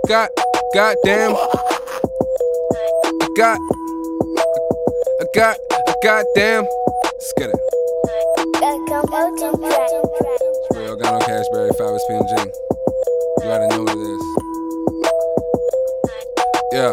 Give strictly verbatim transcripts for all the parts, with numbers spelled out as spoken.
got, goddamn. I got, I got, I goddamn. Let's get it. It's real, got no Cashberry, five S P M G. You already know what it is. Yeah.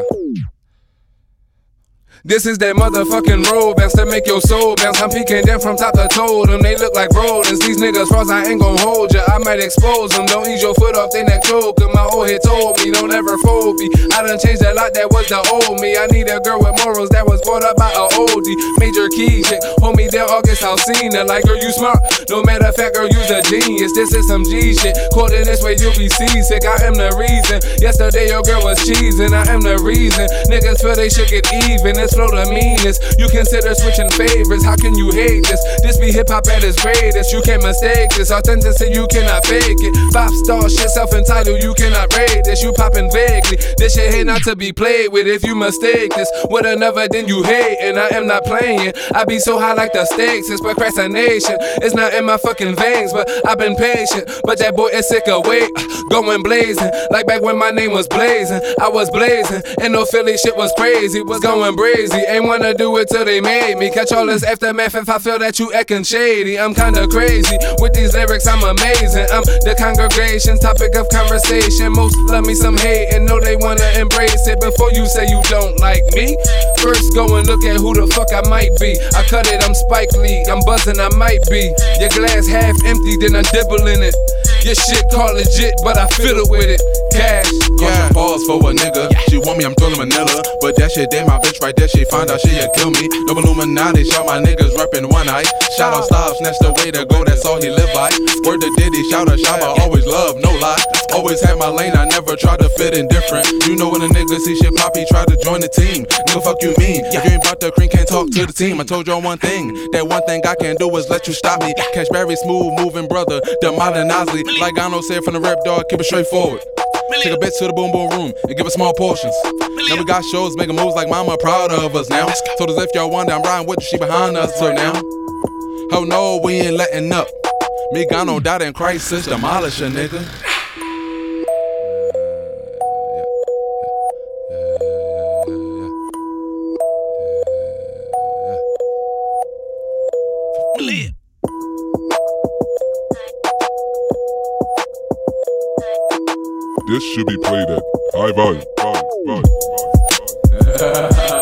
This is that motherfucking road bounce that make your soul bounce. I'm peeking them from top to toe. Them they look like rodents. These niggas frost, I ain't gon' hold ya. I might expose them. Don't ease your foot off they neck choke. My old head told me don't ever fold me. I done changed a lot, that was the old me. I need a girl with morals that was brought up by a oldie. Major key chick, hold me there August Alsina. Like girl you smart, no matter of fact girl you's a genius. This is some G shit. Caught in this way you'll be seasick. I am the reason. Yesterday your girl was cheesing. I am the reason. Niggas feel they should get even. It's flow the meanest. You consider switching favorites. How can you hate this? This be hip hop at its greatest. You can't mistake this. Authenticity, you cannot fake it. Five star shit, self entitled, you cannot rate this. You popping vaguely. This shit ain't not to be played with. If you mistake this with another, then you hate. And I am not playing. I be so high like the stakes. It's procrastination. It's not in my fucking veins, but I've been patient. But that boy is sick of wait. Going blazing. Like back when my name was blazing. I was blazing. And no Philly shit was crazy. Was going brazy. Ain't wanna do it till they made me. Catch all this aftermath if I feel that you acting shady. I'm kinda crazy. With these lyrics, I'm amazing. I'm the congregation's topic of conversation. Most love me, some hate, and know they wanna embrace it. Before you say you don't like me, first go and look at who the fuck I might be. I cut it, I'm Spike Lee. I'm buzzing, I might be. Your glass half empty, then I dibble in it. Your shit call legit, but I fiddle with it. Cash. Yeah. Pause for a nigga. Yeah. She want me, I'm throwing Manila. But that shit, damn, my bitch right there, she find out she'll kill me. No Illuminati, shout my niggas reppin' one eye. Shout out Styles, that's the way to go, that's all he live by. Word to Diddy, shout out Shabba, always love, no lie. Always had my lane, I never try to fit in different. You know when a nigga see shit pop, he try to join the team. Nigga, fuck you mean? If you ain't bout the cream, can't talk to the team. I told y'all one thing, that one thing I can do is let you stop me. Cashberry smooth, moving brother, the modern Osley. Like Gano said from the rap dog, keep it straightforward. Take a bitch to the boom boom room and give her small portions. Now we got shows making moves like mama proud of us now. Told us if y'all wonder I'm riding with her, she behind us so now. Oh no, we ain't letting up. Me Gano died in crisis, demolish a nigga. This should be played at high volume. volume, volume, volume, volume.